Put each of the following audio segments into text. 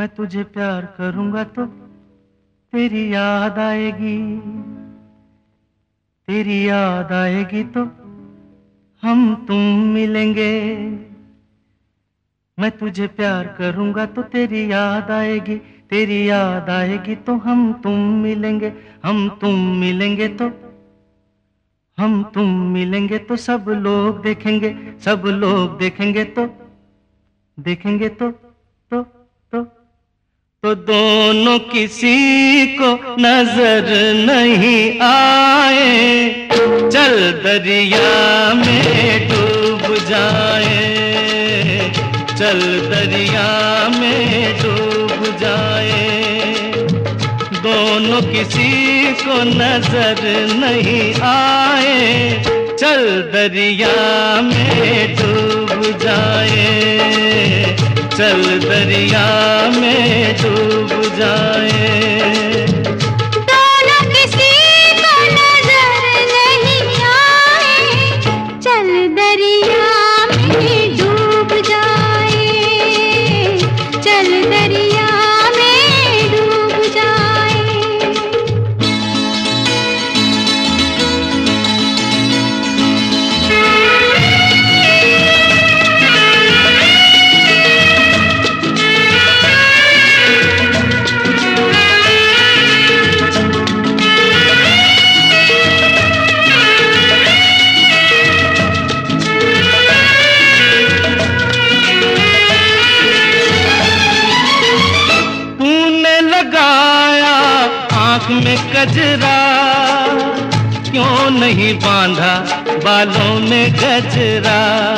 मैं तुझे प्यार करूंगा तो तेरी याद आएगी, तेरी याद आएगी तो हम तुम मिलेंगे। मैं तुझे प्यार करूंगा तो तेरी याद आएगी, तेरी याद आएगी तो हम तुम मिलेंगे। हम तुम मिलेंगे तो, हम तुम मिलेंगे तो सब लोग देखेंगे, सब लोग देखेंगे तो, देखेंगे तो तो तो तो दोनों किसी को नजर नहीं आए, चल दरिया में डूब जाए, चल दरिया में डूब जाए। दोनों किसी को नजर नहीं आए, चल दरिया में डूब जाए, चल दरिया में डूब जाए। दोनों किसी को नजर नहीं आए, चल दरिया में डूब जाए, चल दरिया में डूब जाए। आँख में कजरा क्यों नहीं बांधा बालों में गजरा,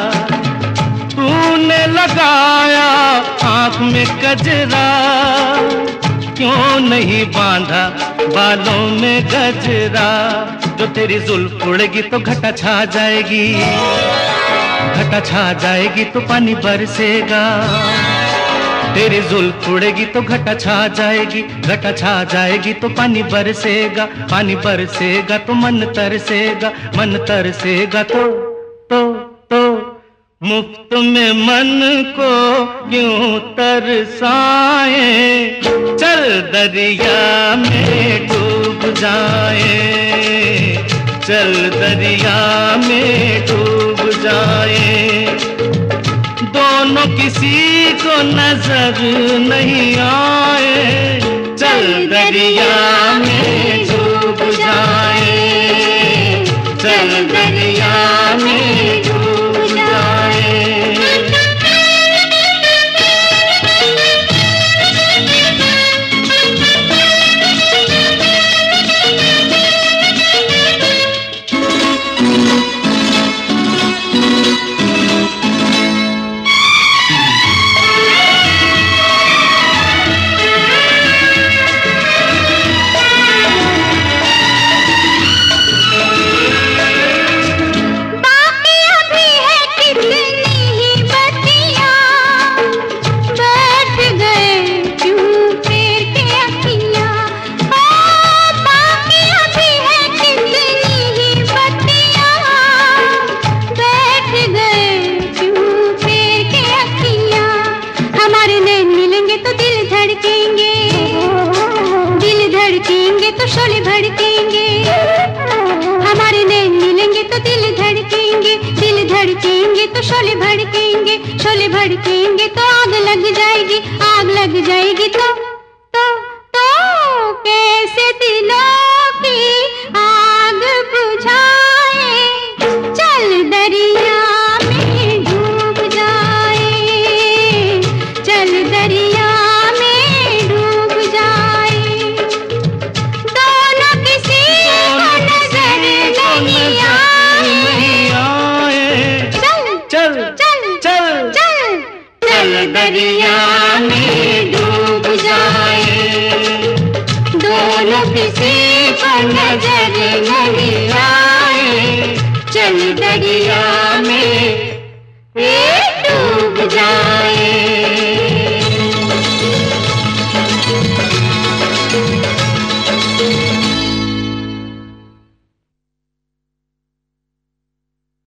तूने लगाया आँख में कजरा क्यों नहीं बांधा बालों में गजरा। जो तेरी जुल्फ उड़ेगी तो घटा छा जाएगी, घटा छा जाएगी तो पानी बरसेगा। तेरी जुल्फ उड़ेगी तो घटा छा जाएगी, घटा छा जाएगी तो पानी बरसेगा, पानी बरसेगा तो मन तरसेगा, मन तरसेगा तो मुफ्त में मन को क्यों तरसाए, चल दरिया में डूब जाए, चल दरिया में डूब जाए। दोनों किसी को नजर नहीं आए, चल दरिया में डूब जाए, चल दरिया में डूब जाए। तो शोले भड़केंगे, हमारे नैन मिलेंगे तो दिल धड़केंगे, दिल धड़केंगे तो शोले भड़केंगे, शोले भड़केंगे तो आग लग जाएगी, आग लग जाएगी तो कैसे दिलों की आग बुझाए, चल दरिया में डूब जाए, चल दरिया में डूब जाए। दोनों किसी को नजर नहीं आए, चल दरिया में डूब जाए। दोनों किसी को नजर नहीं आए, चल दरिया में डूब जाए।